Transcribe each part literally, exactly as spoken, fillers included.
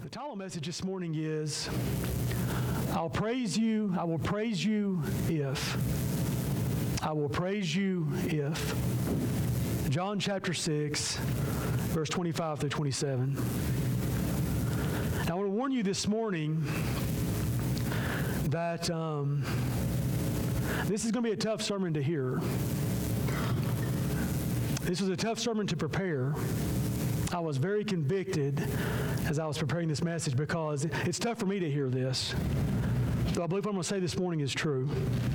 The title message this morning is, I'll praise you, I will praise you if. I will praise you if. John chapter six, verse twenty-five through twenty-seven. Now I want to warn you this morning that um, this is going to be a tough sermon to hear. This was a tough sermon to prepare. I was very convicted as I was preparing this message because it's tough for me to hear this. So I believe what I'm going to say this morning is true.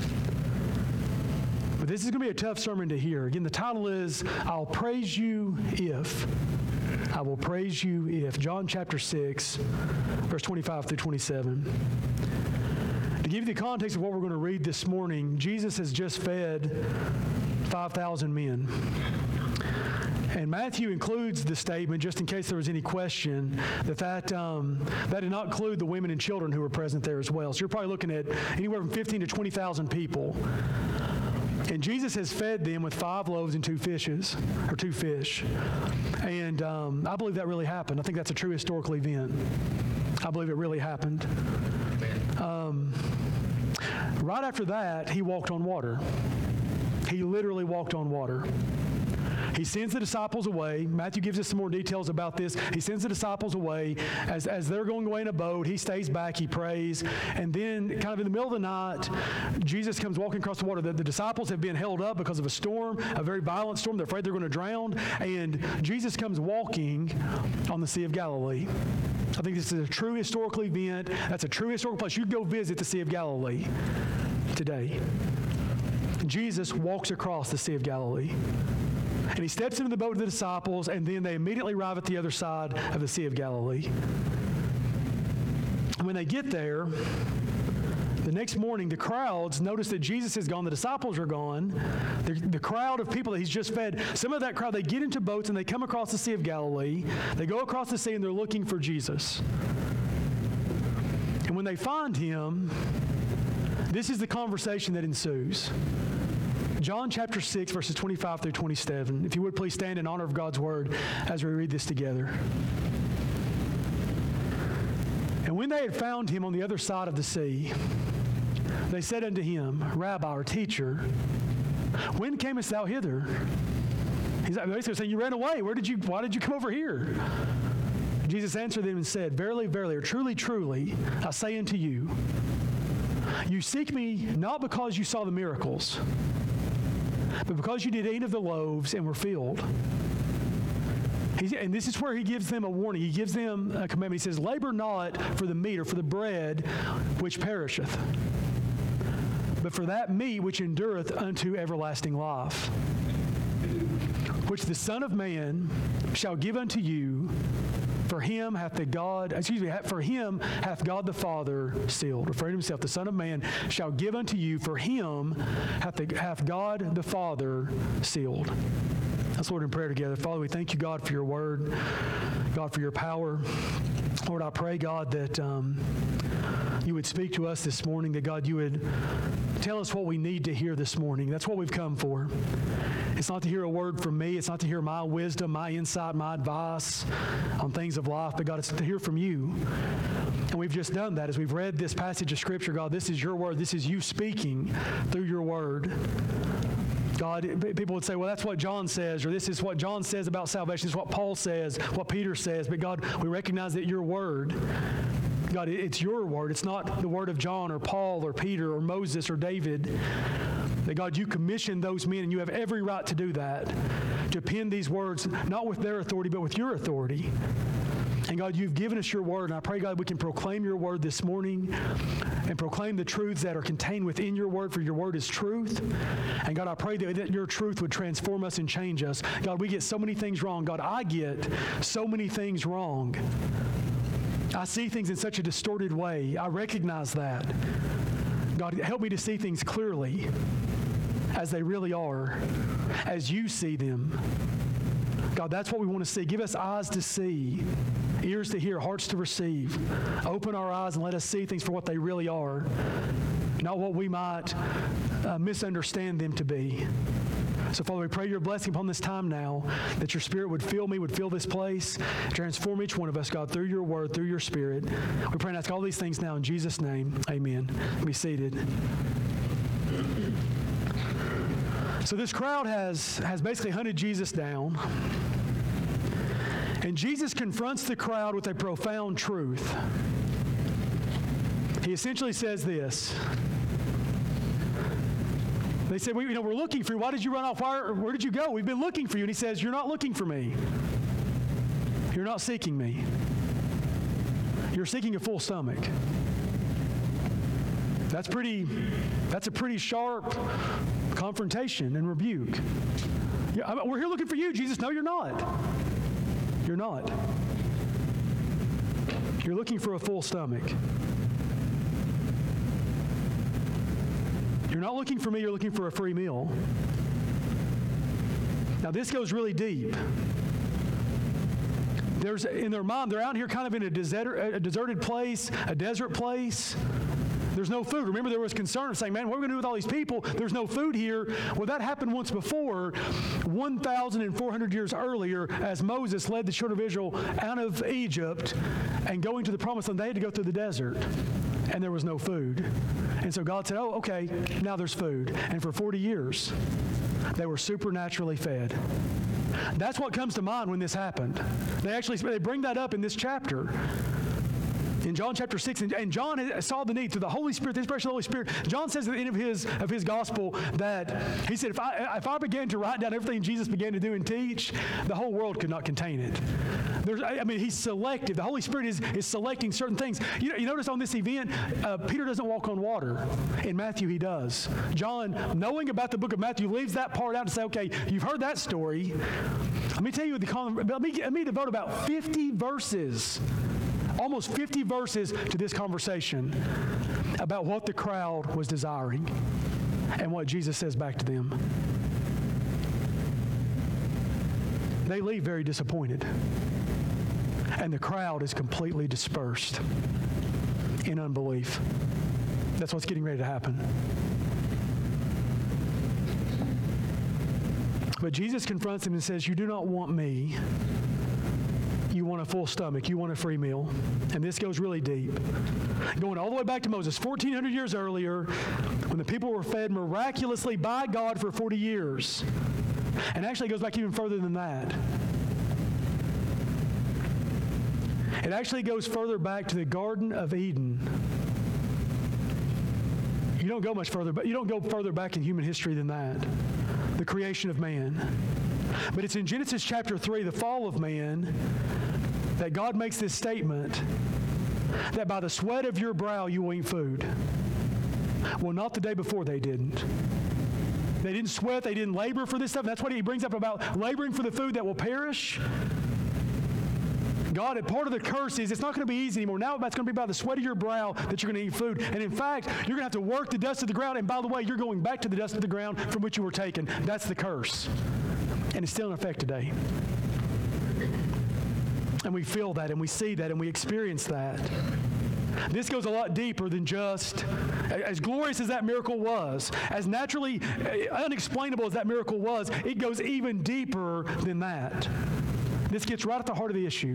But this is going to be a tough sermon to hear. Again, the title is, I'll praise you if. I will praise you if. John chapter six, verse twenty-five through twenty-seven. To give you the context of what we're going to read this morning, Jesus has just fed five thousand men. And Matthew includes the statement, just in case there was any question, that that, um, that did not include the women and children who were present there as well. So you're probably looking at anywhere from fifteen to twenty thousand people. And Jesus has fed them with five loaves and two fishes, or two fish. And um, I believe that really happened. I think that's a true historical event. I believe it really happened. Um, right after that, he walked on water. He literally walked on water. He sends the disciples away. Matthew gives us some more details about this. He sends the disciples away. As, as they're going away in a boat, he stays back, he prays. And then kind of in the middle of the night, Jesus comes walking across the water. The, the disciples have been held up because of a storm, a very violent storm. They're afraid they're going to drown. And Jesus comes walking on the Sea of Galilee. I think this is a true historical event. That's a true historical place. You go visit the Sea of Galilee today. Jesus walks across the Sea of Galilee. And he steps into the boat with the disciples, and then they immediately arrive at the other side of the Sea of Galilee. And when they get there, the next morning, the crowds notice that Jesus is gone, the disciples are gone. The, the crowd of people that he's just fed, some of that crowd, they get into boats and they come across the Sea of Galilee. They go across the sea and they're looking for Jesus. And when they find him, this is the conversation that ensues. John chapter six, verses twenty-five through twenty-seven. If you would please stand in honor of God's word as we read this together. And when they had found him on the other side of the sea, they said unto him, Rabbi, or teacher, when camest thou hither? He's basically saying, you ran away. Where did you, why did you come over here? Jesus answered them and said, Verily, verily, or truly, truly, I say unto you, you seek me not because you saw the miracles, but because you did eat of the loaves and were filled. He's, and this is where he gives them a warning. He gives them a commandment. He says, labor not for the meat or for the bread which perisheth, but for that meat which endureth unto everlasting life, which the Son of Man shall give unto you. For him hath the God, excuse me, for him hath God the Father sealed. Referring to himself, the Son of Man shall give unto you, for him hath, the, hath God the Father sealed. Let's Lord in prayer together. Father, we thank you, God, for your word, God, for your power. Lord, I pray, God, that um, you would speak to us this morning, that, God, you would tell us what we need to hear this morning. That's what we've come for. It's not to hear a word from me. It's not to hear my wisdom, my insight, my advice on things of life, but God, it's to hear from you. And we've just done that as we've read this passage of Scripture. God, this is your word. This is you speaking through your word. God, people would say, well, that's what John says, or this is what John says about salvation. This is what Paul says, what Peter says. But God, we recognize that your word, God, it's your word. It's not the word of John or Paul or Peter or Moses or David. That God, you commissioned those men, and you have every right to do that, to pen these words, not with their authority, but with your authority. And God, you've given us your word, and I pray, God, we can proclaim your word this morning and proclaim the truths that are contained within your word, for your word is truth. And God, I pray that, that your truth would transform us and change us. God, we get so many things wrong. God, I get so many things wrong. I see things in such a distorted way. I recognize that. God, help me to see things clearly as they really are, as you see them. God, that's what we want to see. Give us eyes to see, ears to hear, hearts to receive. Open our eyes and let us see things for what they really are, not what we might uh, misunderstand them to be. So, Father, we pray your blessing upon this time now, that your Spirit would fill me, would fill this place, transform each one of us, God, through your word, through your Spirit. We pray and ask all these things now in Jesus' name. Amen. Be seated. So this crowd has, has basically hunted Jesus down. And Jesus confronts the crowd with a profound truth. He essentially says this. They said, we, you know, we're looking for you. Why did you run off? Why, where did you go? We've been looking for you. And he says, you're not looking for me. You're not seeking me. You're seeking a full stomach. That's pretty, that's a pretty sharp confrontation and rebuke. Yeah, I mean, we're here looking for you, Jesus. No, you're not. You're not. You're looking for a full stomach. You're not looking for me, you're looking for a free meal. Now, this goes really deep. There's, in their mind, they're out here kind of in a, desert, a deserted place, a desert place. There's no food. Remember, there was concern of saying, man, what are we going to do with all these people? There's no food here. Well, that happened once before, one thousand four hundred years earlier, as Moses led the children of Israel out of Egypt and going to the promised land. They had to go through the desert, and there was no food. And so God said, oh, okay, now there's food. And for forty years, they were supernaturally fed. That's what comes to mind when this happened. They actually they bring that up in this chapter. In John chapter six, and, and John saw the need through the Holy Spirit, the inspiration of the Holy Spirit. John says at the end of his of his gospel that he said, if I if I began to write down everything Jesus began to do and teach, the whole world could not contain it. There's, I mean, he's selective. The Holy Spirit is, is selecting certain things. You know, you notice on this event, uh, Peter doesn't walk on water. In Matthew, he does. John, knowing about the book of Matthew, leaves that part out to say, okay, you've heard that story. Let me tell you, the let me let me devote about fifty verses. Almost fifty verses to this conversation about what the crowd was desiring and what Jesus says back to them. They leave very disappointed, and the crowd is completely dispersed in unbelief. That's what's getting ready to happen. But Jesus confronts them and says, you do not want me. You want a full stomach. You want a free meal. And this goes really deep. Going all the way back to Moses, fourteen hundred years earlier, when the people were fed miraculously by God for forty years. And actually it goes back even further than that. It actually goes further back to the Garden of Eden. You don't go much further, but you don't go further back in human history than that. The creation of man. But it's in Genesis chapter three, the fall of man, that God makes this statement that by the sweat of your brow you will eat food. Well, not the day before they didn't. They didn't sweat, they didn't labor for this stuff. That's what he brings up about laboring for the food that will perish. God, part of the curse is it's not going to be easy anymore. Now it's going to be by the sweat of your brow that you're going to eat food. And in fact, you're going to have to work the dust of the ground. And by the way, you're going back to the dust of the ground from which you were taken. That's the curse. And it's still in effect today. And we feel that, and we see that, and we experience that. This goes a lot deeper than just, as glorious as that miracle was, as naturally unexplainable as that miracle was, it goes even deeper than that. This gets right at the heart of the issue.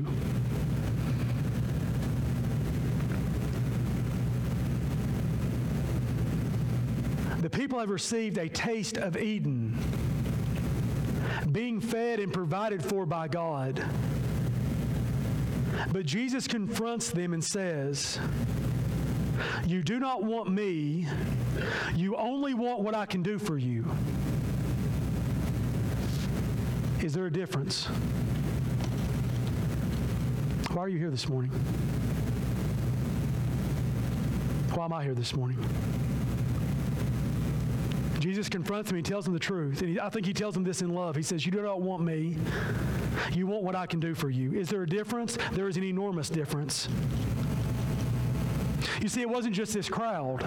The people have received a taste of Eden, being fed and provided for by God. But Jesus confronts them and says, you do not want me, you only want what I can do for you. Is there a difference? Why are you here this morning? Why am I here this morning? Jesus confronts me, he tells them the truth. And he, I think he tells them this in love. He says, you do not want me. You want what I can do for you. Is there a difference? There is an enormous difference. You see, it wasn't just this crowd.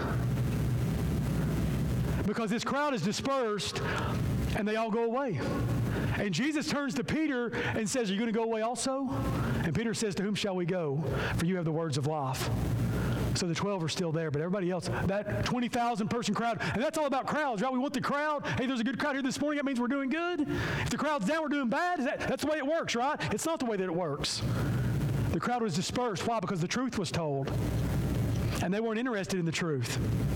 Because this crowd is dispersed and they all go away. And Jesus turns to Peter and says, are you going to go away also? And Peter says, to whom shall we go? For you have the words of life. So the twelve are still there, but everybody else, that twenty thousand person crowd, and that's all about crowds, right? We want the crowd. Hey, there's a good crowd here this morning. That means we're doing good. If the crowd's down, we're doing bad. Is that, that's the way it works, right? It's not the way that it works. The crowd was dispersed. Why? Because the truth was told, and they weren't interested in the truth.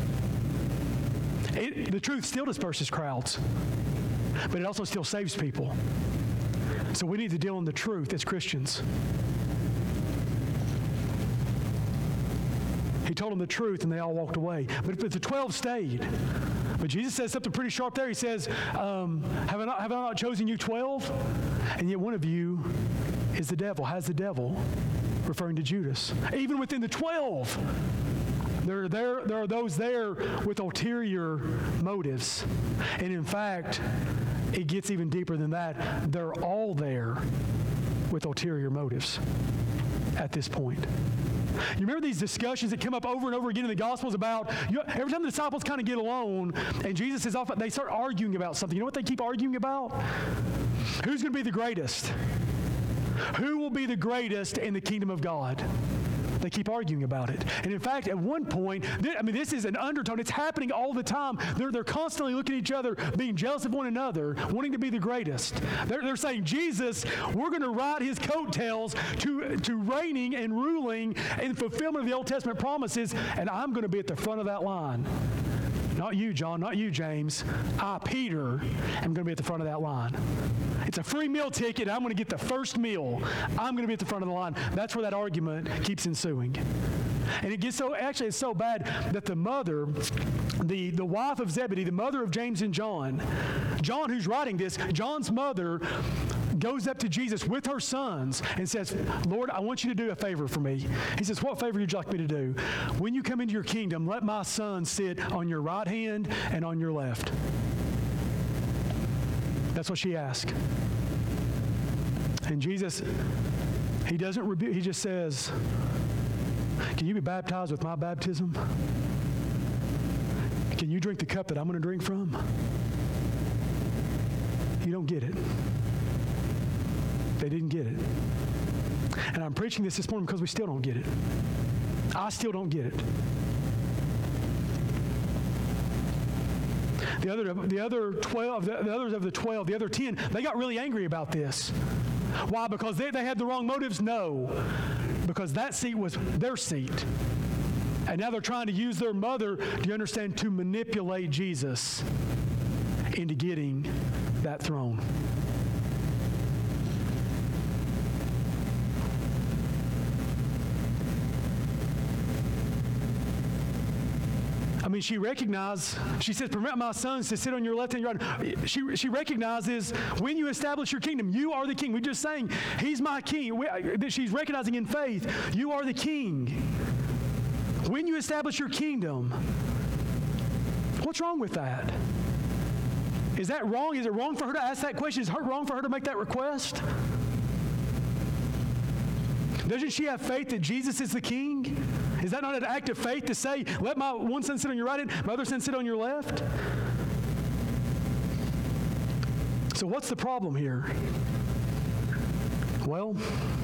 It, the truth still disperses crowds, but it also still saves people. So we need to deal in the truth as Christians. He told them the truth, and they all walked away. But, but the twelve stayed. But Jesus says something pretty sharp there. He says, um, have, I not, have I not chosen you twelve? And yet one of you is the devil, has the devil, referring to Judas. Even within the twelve, there, there, there are those there with ulterior motives. And in fact, it gets even deeper than that. They're all there with ulterior motives at this point. You remember these discussions that come up over and over again in the Gospels about, you know, every time the disciples kind of get alone and Jesus is off, they start arguing about something. You know what they keep arguing about? Who's going to be the greatest? Who will be the greatest in the kingdom of God? They keep arguing about it. And in fact, at one point, I mean, this is an undertone. It's happening all the time. They're, they're constantly looking at each other, being jealous of one another, wanting to be the greatest. They're, they're saying, Jesus, we're going to ride his coattails to, to reigning and ruling in fulfillment of the Old Testament promises, and I'm going to be at the front of that line. Not you, John, not you, James. I, Peter, am going to be at the front of that line. It's a free meal ticket. I'm going to get the first meal. I'm going to be at the front of the line. That's where that argument keeps ensuing. And it gets so, actually it's so bad that the mother, the, the wife of Zebedee, the mother of James and John, John who's writing this, John's mother goes up to Jesus with her sons and says, Lord, I want you to do a favor for me. He says, what favor would you like me to do? When you come into your kingdom, let my son sit on your right hand and on your left. That's what she asked. And Jesus, he doesn't rebuke, he just says, can you be baptized with my baptism? Can you drink the cup that I'm going to drink from? You don't get it. They didn't get it. And I'm preaching this this morning because we still don't get it. I still don't get it. The other, the other twelve, the, the others of the twelve, the other ten, they got really angry about this. Why? Because they, they had the wrong motives? No. Because that seat was their seat. And now they're trying to use their mother, do you understand, to manipulate Jesus into getting that throne. I mean, she recognized, she says, permit my sons to sit on your left and your right. She, she recognizes when you establish your kingdom, you are the king. We're just saying, he's my king. We, she's recognizing in faith, you are the king. When you establish your kingdom, what's wrong with that? Is that wrong? Is it wrong for her to ask that question? Is it wrong for her to make that request? Doesn't she have faith that Jesus is the king? Is that not an act of faith to say, let my one son sit on your right hand, my other son sit on your left? So what's the problem here? Well,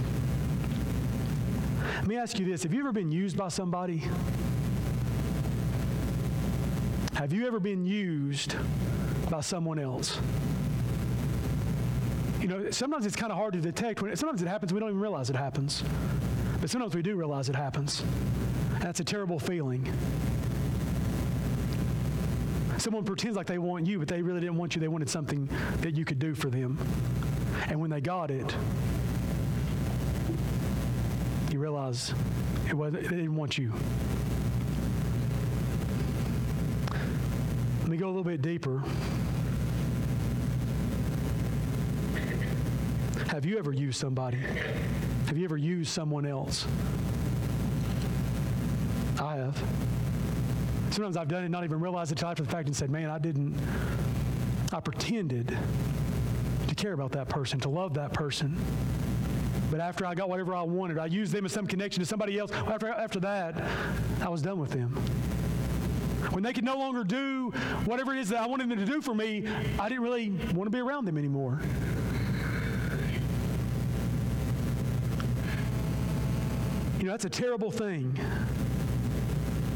let me ask you this. Have you ever been used by somebody? Have you ever been used by someone else? You know, sometimes it's kind of hard to detect. When it, sometimes it happens, we don't even realize it happens. But sometimes we do realize it happens. And that's a terrible feeling. Someone pretends like they want you, but they really didn't want you. They wanted something that you could do for them. And when they got it, you realize it wasn't, they didn't want you. Let me go a little bit deeper. Have you ever used somebody? Have you ever used someone else? I have. Sometimes I've done it, not even realized it after the fact, and said, man, I didn't, I pretended to care about that person, to love that person. But after I got whatever I wanted, I used them as some connection to somebody else. After, after that, I was done with them. When they could no longer do whatever it is that I wanted them to do for me, I didn't really want to be around them anymore. You know, that's a terrible thing.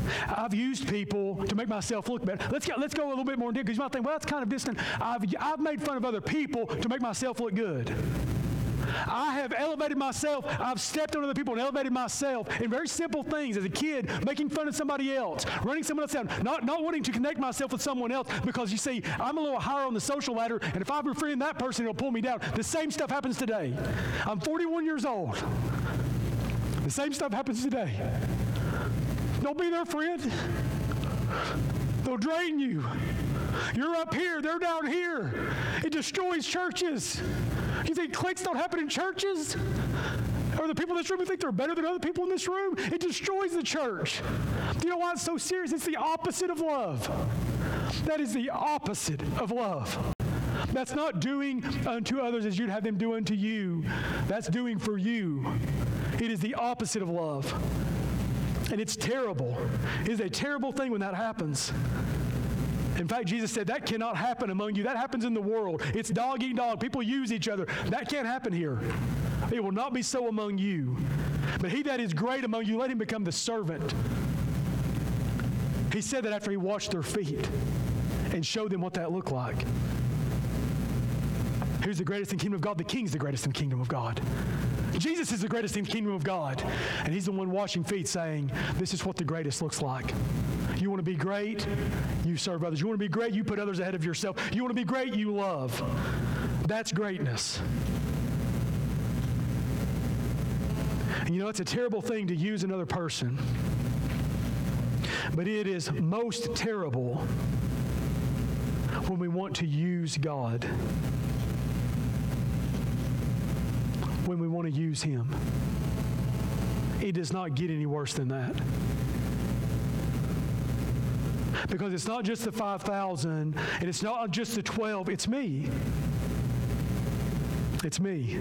I've used people to make myself look better. Let's go, let's go a little bit more in depth, because you might think, well, that's kind of distant. I've, I've made fun of other people to make myself look good. I have elevated myself. I've stepped on other people and elevated myself in very simple things. As a kid, making fun of somebody else, running someone else down, not, not wanting to connect myself with someone else because, you see, I'm a little higher on the social ladder, and if I befriend that person, it'll pull me down. The same stuff happens today. I'm forty-one years old. The same stuff happens today. Don't be their friend. They'll drain you. You're up here, they're down here. It destroys churches. You think cliques don't happen in churches? Or the people in this room who think they're better than other people in this room? It destroys the church. Do you know why it's so serious? It's the opposite of love. That is the opposite of love. That's not doing unto others as you'd have them do unto you. That's doing for you. It is the opposite of love. And it's terrible. It is a terrible thing when that happens. In fact, Jesus said that cannot happen among you. That happens in the world. It's dog eat dog. People use each other. That can't happen here. It will not be so among you. But he that is great among you, let him become the servant. He said that after he washed their feet and showed them what that looked like. Who's the greatest in the kingdom of God? The king's the greatest in the kingdom of God. Jesus is the greatest in the kingdom of God. And he's the one washing feet saying, this is what the greatest looks like. You want to be great? You serve others. You want to be great? You put others ahead of yourself. You want to be great? You love. That's greatness. And you know, it's a terrible thing to use another person. But it is most terrible when we want to use God. When we want to use him. It does not get any worse than that. Because it's not just the five thousand, and it's not just the twelve, it's me. It's me.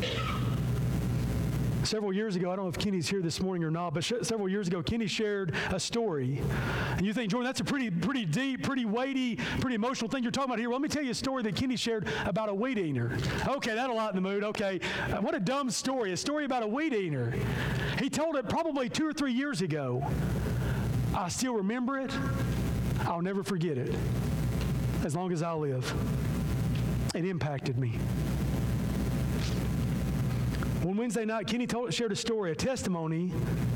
Several years ago, I don't know if Kenny's here this morning or not, but sh- several years ago, Kenny shared a story. And you think, Jordan, that's a pretty pretty deep, pretty weighty, pretty emotional thing you're talking about here. Well, let me tell you a story that Kenny shared about a weed eater. Okay, that'll lighten the mood. Okay, uh, what a dumb story. A story about a weed eater. He told it probably two or three years ago. I still remember it. I'll never forget it as long as I live. It impacted me. One Wednesday night, Kenny told, shared a story, a testimony.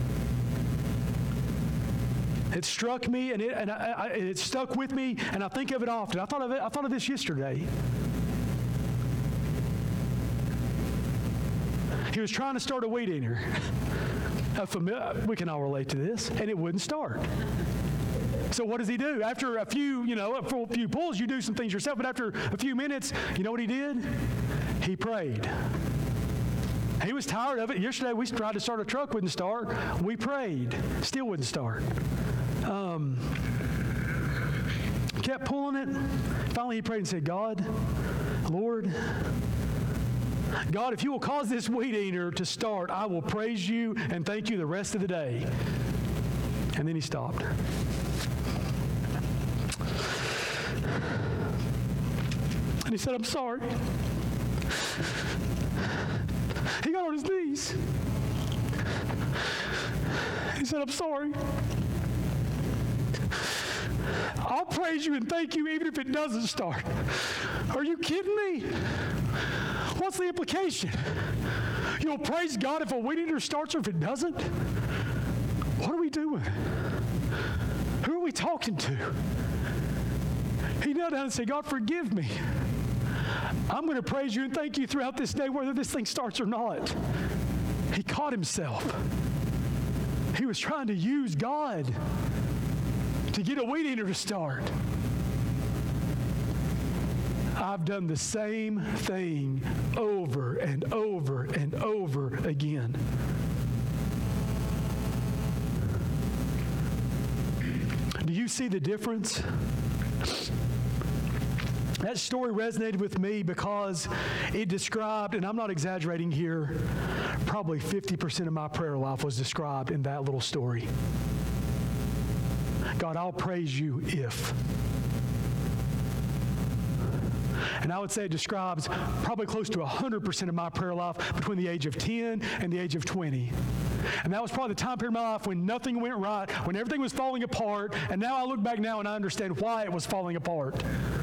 It struck me, and it and I, I, it stuck with me, and I think of it often. I thought of it. I thought of this yesterday. He was trying to start a weed eater. A familiar, we can all relate to this, and it wouldn't start. So what does he do? After a few, you know, for a few pulls, you do some things yourself, but after a few minutes, you know what he did? He prayed. He was tired of it. Yesterday, we tried to start a truck, wouldn't start. We prayed. Still wouldn't start. Um, kept pulling it. Finally, he prayed and said, God, Lord, God, if you will cause this weed eater to start, I will praise you and thank you the rest of the day. And then he stopped. And he said, I'm sorry. He got on his knees. He said, I'm sorry. I'll praise you and thank you even if it doesn't start. Are you kidding me? What's the implication? You'll praise God if a weed eater starts or if it doesn't? What are we doing? Who are we talking to? He knelt down and said, God, forgive me. I'm going to praise you and thank you throughout this day, whether this thing starts or not. He caught himself. He was trying to use God to get a weed eater to start. I've done the same thing over and over and over again. Do you see the difference? That story resonated with me because it described, and I'm not exaggerating here, probably fifty percent of my prayer life was described in that little story. God, I'll praise you if. And I would say it describes probably close to one hundred percent of my prayer life between the age of ten and the age of twenty. And that was probably the time period of my life when nothing went right, when everything was falling apart, and now I look back now and I understand why it was falling apart.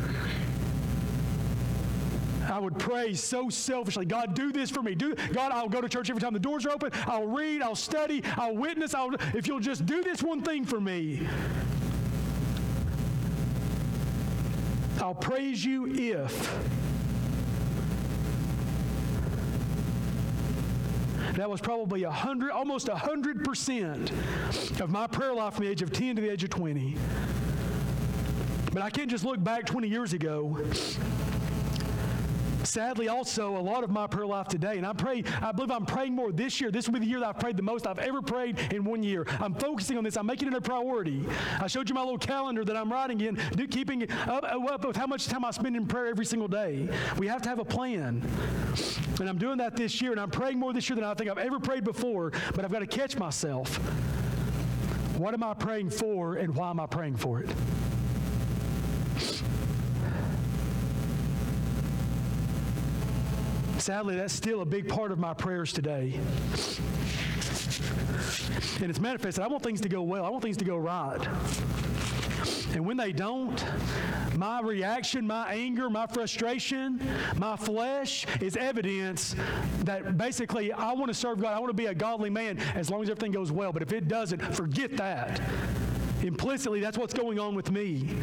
I would pray so selfishly, God, do this for me. Do, God, I'll go to church every time the doors are open. I'll read, I'll study, I'll witness. I'll, if you'll just do this one thing for me, I'll praise you if. That was probably a hundred, almost a hundred percent of my prayer life from the age of ten to the age of twenty. But I can't just look back twenty years ago. Sadly, also, a lot of my prayer life today, and I pray, I believe I'm praying more this year. This will be the year that I've prayed the most I've ever prayed in one year. I'm focusing on this. I'm making it a priority. I showed you my little calendar that I'm writing in, do, keeping up, up with how much time I spend in prayer every single day. We have to have a plan. And I'm doing that this year, and I'm praying more this year than I think I've ever prayed before, but I've got to catch myself. What am I praying for, and why am I praying for it? Sadly, that's still a big part of my prayers today. And it's manifested. I want things to go well. I want things to go right. And when they don't, my reaction, my anger, my frustration, my flesh is evidence that basically I want to serve God. I want to be a godly man as long as everything goes well. But if it doesn't, forget that. Implicitly, that's what's going on with me.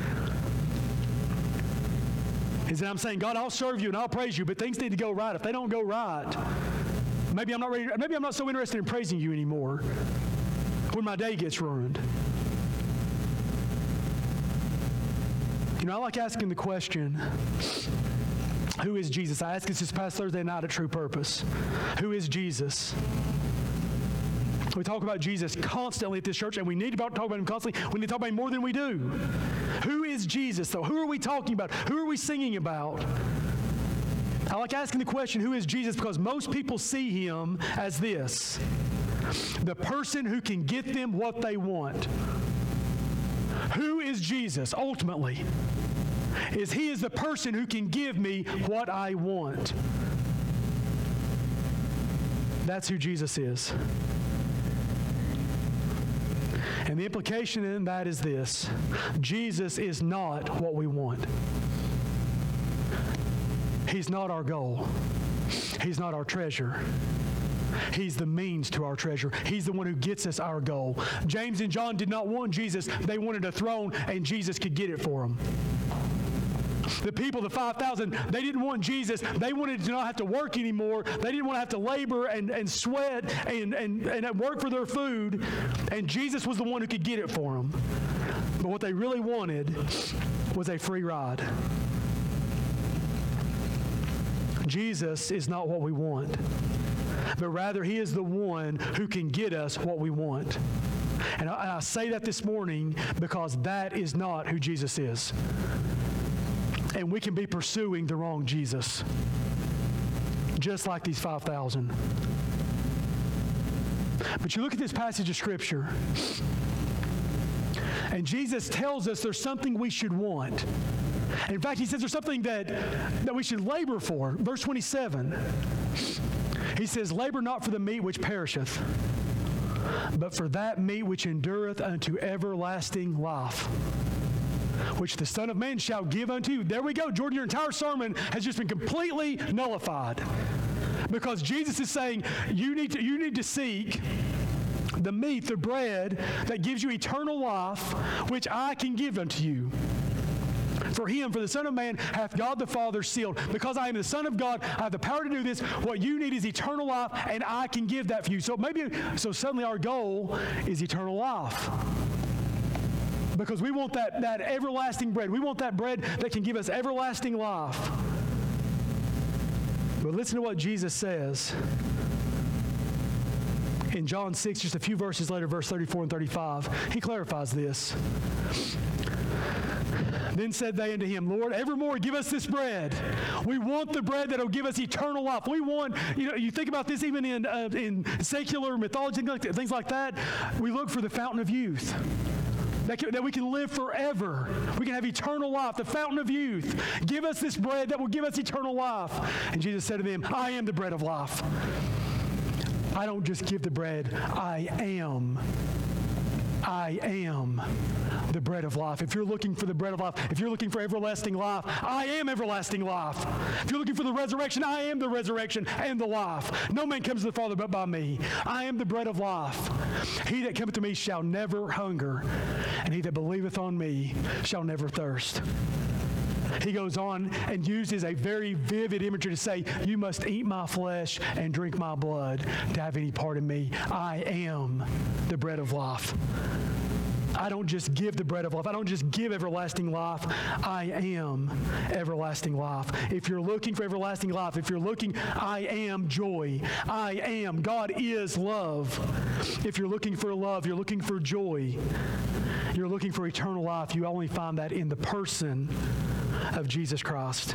Is that I'm saying, God, I'll serve you and I'll praise you, but things need to go right. If they don't go right, maybe I'm not ready. Maybe I'm not so interested in praising you anymore when my day gets ruined. You know, I like asking the question, who is Jesus? I asked this this past Thursday night at True Purpose. Who is Jesus? We talk about Jesus constantly at this church, and we need to talk about him constantly. We need to talk about him more than we do. Who is Jesus, though? Who are we talking about? Who are we singing about? I like asking the question, who is Jesus? Because most people see him as this: the person who can get them what they want. Who is Jesus, ultimately? Is he is the person who can give me what I want. That's who Jesus is. And the implication in that is this: Jesus is not what we want. He's not our goal. He's not our treasure. He's the means to our treasure. He's the one who gets us our goal. James and John did not want Jesus. They wanted a throne, and Jesus could get it for them. The people, the five thousand, they didn't want Jesus. They wanted to not have to work anymore. They didn't want to have to labor and, and sweat and, and, and work for their food. And Jesus was the one who could get it for them. But what they really wanted was a free ride. Jesus is not what we want, but rather he is the one who can get us what we want. And I, I say that this morning because that is not who Jesus is. And we can be pursuing the wrong Jesus, just like these five thousand. But you look at this passage of Scripture, and Jesus tells us there's something we should want. In fact, he says there's something that, that we should labor for. Verse twenty-seven, he says, labor not for the meat which perisheth, but for that meat which endureth unto everlasting life, which the Son of Man shall give unto you. There we go. Jordan, your entire sermon has just been completely nullified. Because Jesus is saying, you need to, you need to seek the meat, the bread that gives you eternal life, which I can give unto you. For him, for the Son of Man, hath God the Father sealed. Because I am the Son of God, I have the power to do this. What you need is eternal life, and I can give that for you. So maybe, so suddenly our goal is eternal life. Because we want that, that everlasting bread. We want that bread that can give us everlasting life. But listen to what Jesus says in John six, just a few verses later, verse thirty-four and thirty-five. He clarifies this. Then said they unto him, Lord, evermore give us this bread. We want the bread that will give us eternal life. We want, you know, you think about this even in uh, in secular mythology, things like that. We look for the fountain of youth. That, can, that we can live forever. We can have eternal life, the fountain of youth. Give us this bread that will give us eternal life. And Jesus said to them, I am the bread of life. I don't just give the bread, I am. I am the bread of life. If you're looking for the bread of life, if you're looking for everlasting life, I am everlasting life. If you're looking for the resurrection, I am the resurrection and the life. No man comes to the Father but by me. I am the bread of life. He that cometh to me shall never hunger, and he that believeth on me shall never thirst. He goes on and uses a very vivid imagery to say, you must eat my flesh and drink my blood to have any part in me. I am the bread of life. I don't just give the bread of life. I don't just give everlasting life. I am everlasting life. If you're looking for everlasting life, if you're looking, I am joy. I am. God is love. If you're looking for love, you're looking for joy, you're looking for eternal life, you only find that in the person of Jesus Christ.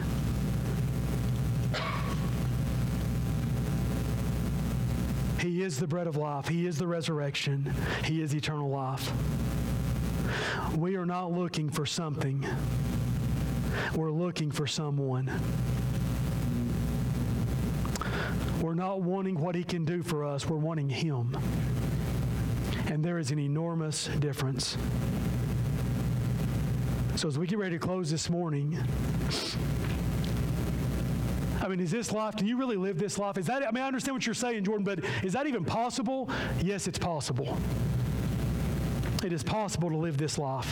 He is the bread of life. He is the resurrection. He is eternal life. We are not looking for something. We're looking for someone. We're not wanting what He can do for us. We're wanting Him. And there is an enormous difference. So as we get ready to close this morning, I mean, is this life, can you really live this life? Is that, I mean, I understand what you're saying, Jordan, but is that even possible? Yes, it's possible. It is possible to live this life.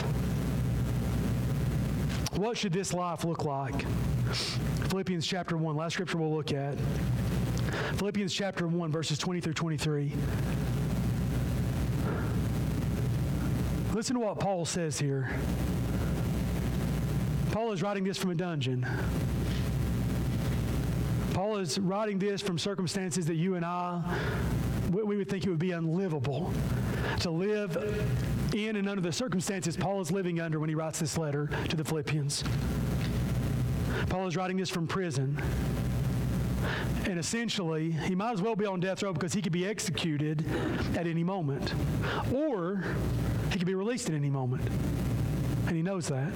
What should this life look like? Philippians chapter one, last scripture we'll look at. Philippians chapter one, verses twenty through twenty-three. Listen to what Paul says here. Paul is writing this from a dungeon. Paul is writing this from circumstances that you and I, we would think it would be unlivable to live in and under the circumstances Paul is living under when he writes this letter to the Philippians. Paul is writing this from prison. And essentially, he might as well be on death row because he could be executed at any moment. Or he could be released at any moment. And he knows that.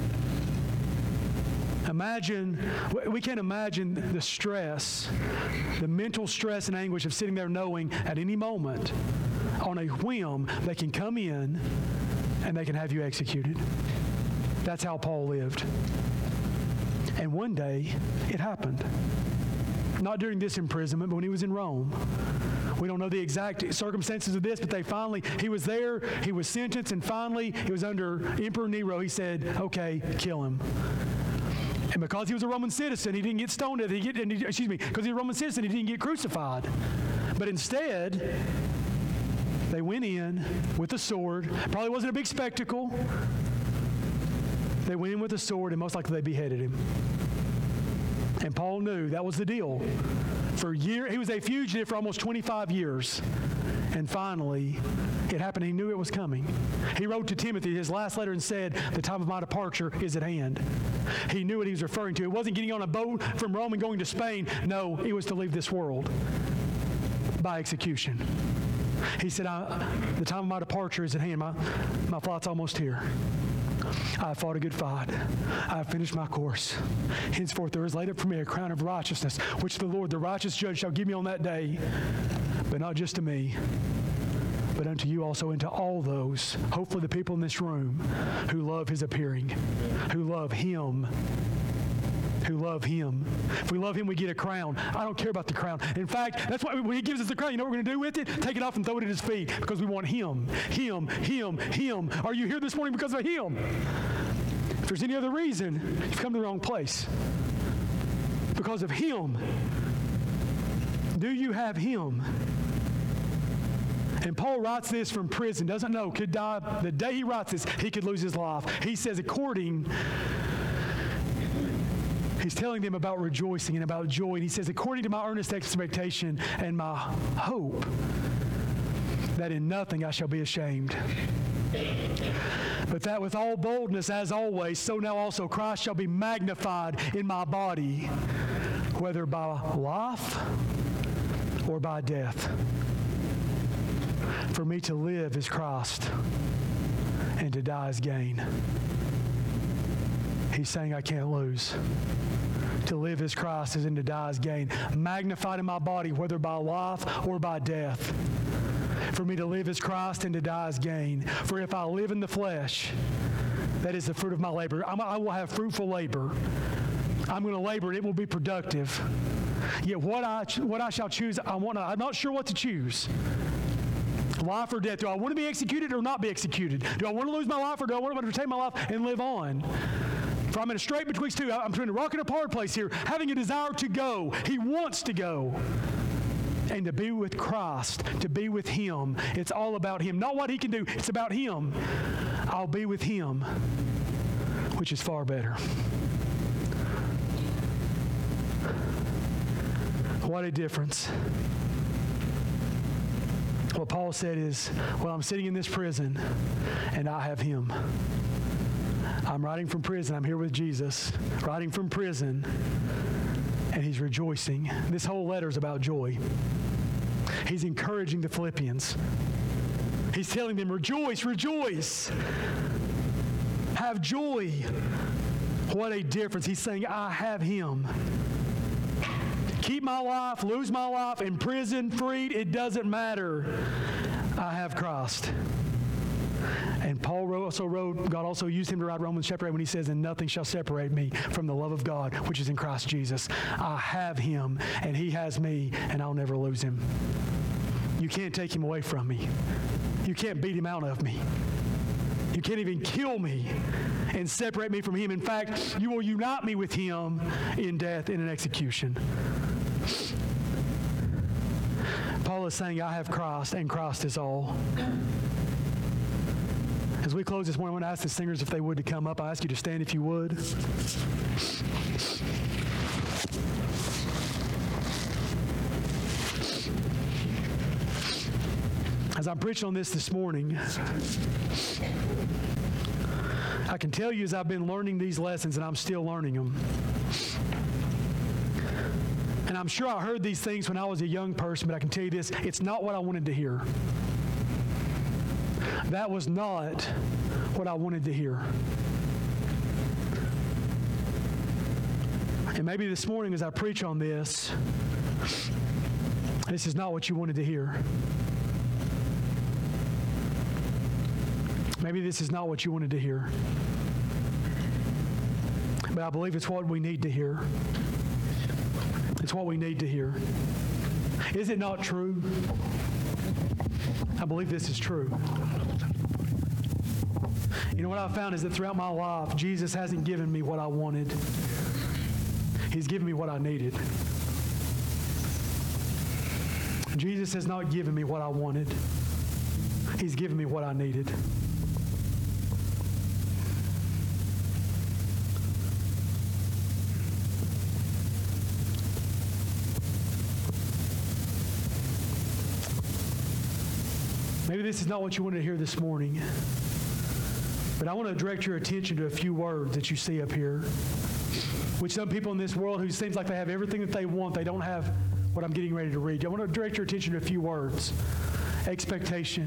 Imagine, we can't imagine the stress, the mental stress and anguish of sitting there knowing at any moment, on a whim, they can come in and they can have you executed. That's how Paul lived. And one day, it happened. Not during this imprisonment, but when he was in Rome. We don't know the exact circumstances of this, but they finally, he was there, he was sentenced, and finally, it was under Emperor Nero. He said, okay, kill him. And because he was a Roman citizen, he didn't get stoned. He get, excuse me, because he was a Roman citizen, he didn't get crucified. But instead, they went in with a sword. Probably wasn't a big spectacle. They went in with a sword, and most likely they beheaded him. And Paul knew that was the deal. For years, he was a fugitive for almost twenty-five years. And finally, it happened. He knew it was coming. He wrote to Timothy his last letter and said, the time of my departure is at hand. He knew what he was referring to. It wasn't getting on a boat from Rome and going to Spain. No, it was to leave this world by execution. He said, I, the time of my departure is at hand. My, my flight's almost here. I have fought a good fight. I have finished my course. Henceforth there is laid up for me a crown of righteousness, which the Lord, the righteous judge, shall give me on that day. But not just to me, but unto you also, and to all those, hopefully the people in this room, who love His appearing, who love Him, who love Him. If we love Him, we get a crown. I don't care about the crown. In fact, that's why when He gives us the crown, you know what we're going to do with it? Take it off and throw it at His feet, because we want Him, Him, Him, Him. Are you here this morning because of Him? If there's any other reason, you've come to the wrong place. Because of Him. Do you have Him? And Paul writes this from prison, doesn't know, could die. The day he writes this, he could lose his life. He says, according, he's telling them about rejoicing and about joy. And he says, according to my earnest expectation and my hope, that in nothing I shall be ashamed. But that with all boldness, as always, so now also Christ shall be magnified in my body, whether by life or by death. For me to live is Christ, and to die is gain. He's saying I can't lose. To live as Christ is and to die as gain. Magnified in my body, whether by life or by death. For me to live as Christ and to die as gain. For if I live in the flesh, that is the fruit of my labor. I'm, I will have fruitful labor. I'm going to labor and it will be productive. Yet what I what I shall choose, I want. I'm not sure what to choose. Life or death. Do I want to be executed or not be executed? Do I want to lose my life or do I want to retain my life and live on? For I'm in a strait betwixt two. I'm between a rock and a hard place here, having a desire to go. He wants to go. And to be with Christ, to be with Him. It's all about Him. Not what He can do. It's about Him. I'll be with Him, which is far better. What a difference. What Paul said is, well, I'm sitting in this prison and I have Him. I'm writing from prison. I'm here with Jesus, writing from prison, and He's rejoicing. This whole letter is about joy. He's encouraging the Philippians. He's telling them, rejoice, rejoice. Have joy. What a difference. He's saying, I have Him. Keep my life, lose my life, in prison, freed, it doesn't matter. I have Christ. And Paul also wrote, God also used him to write Romans chapter eight when he says, and nothing shall separate me from the love of God, which is in Christ Jesus. I have Him, and He has me, and I'll never lose Him. You can't take Him away from me. You can't beat Him out of me. You can't even kill me and separate me from Him. In fact, you will unite me with Him in death, in an execution. Paul is saying, I have Christ, and Christ is all. As we close this morning, I want to ask the singers if they would to come up. I ask you to stand if you would. As I'm preaching on this this morning, I can tell you as I've been learning these lessons, and I'm still learning them. And I'm sure I heard these things when I was a young person, but I can tell you this, it's not what I wanted to hear. That was not what I wanted to hear. And maybe this morning as I preach on this, this is not what you wanted to hear. Maybe this is not what you wanted to hear. But I believe it's what we need to hear. It's what we need to hear. Is it not true? I believe this is true. You know what I've found is that throughout my life, Jesus hasn't given me what I wanted. He's given me what I needed. Jesus has not given me what I wanted. He's given me what I needed. Maybe this is not what you wanted to hear this morning, but I want to direct your attention to a few words that you see up here, which some people in this world who seems like they have everything that they want, they don't have what I'm getting ready to read. I want to direct your attention to a few words. Expectation,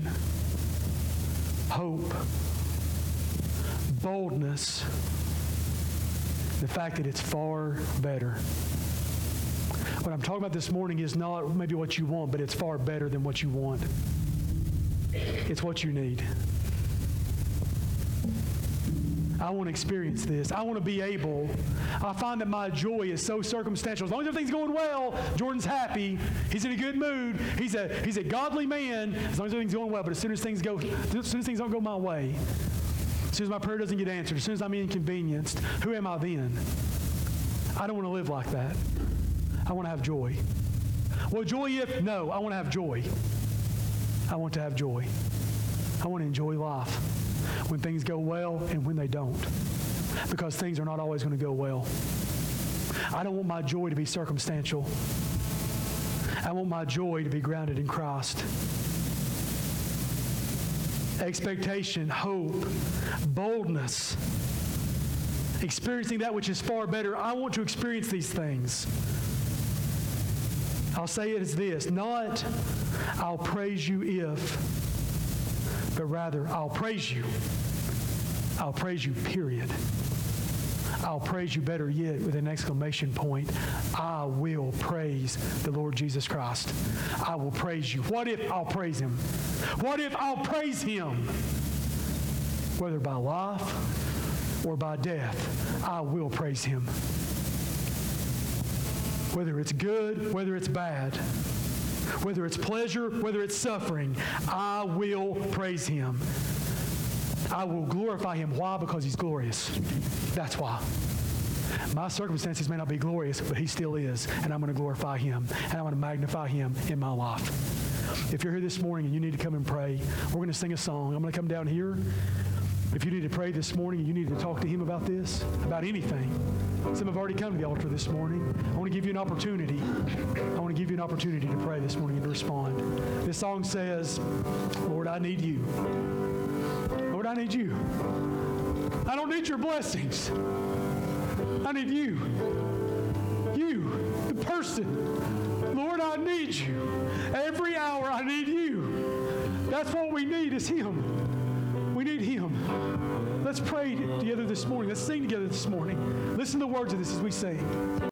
hope, boldness, the fact that it's far better. What I'm talking about this morning is not maybe what you want, but it's far better than what you want. It's what you need. I want to experience this. I want to be able. I find that my joy is so circumstantial. As long as everything's going well, Jordan's happy. He's in a good mood. He's a he's a godly man. As long as everything's going well. But as soon as things go, as soon as things don't go my way, as soon as my prayer doesn't get answered, as soon as I'm inconvenienced, who am I then? I don't want to live like that. I want to have joy. Well, joy if? No, I want to have joy. I want to have joy. I want to enjoy life when things go well and when they don't, because things are not always going to go well. I don't want my joy to be circumstantial. I want my joy to be grounded in Christ. Expectation, hope, boldness, experiencing that which is far better. I want to experience these things. I'll say it as this, not I'll praise you if, but rather I'll praise you. I'll praise you, period. I'll praise you better yet with an exclamation point. I will praise the Lord Jesus Christ. I will praise you. What if I'll praise him? What if I'll praise him? Whether by life or by death, I will praise him. Whether it's good, whether it's bad, whether it's pleasure, whether it's suffering, I will praise him. I will glorify him. Why? Because he's glorious. That's why. My circumstances may not be glorious, but he still is, and I'm going to glorify him, and I'm going to magnify him in my life. If you're here this morning and you need to come and pray, we're going to sing a song. I'm going to come down here. If you need to pray this morning and you need to talk to him about this, about anything, some have already come to the altar this morning. I want to give you an opportunity. I want to give you an opportunity to pray this morning and to respond. This song says, Lord, I need you. Lord, I need you. I don't need your blessings. I need you. You, the person. Lord, I need you. Every hour I need you. That's what we need is him. We need him. Let's pray together this morning. Let's sing together this morning. Listen to the words of this as we sing.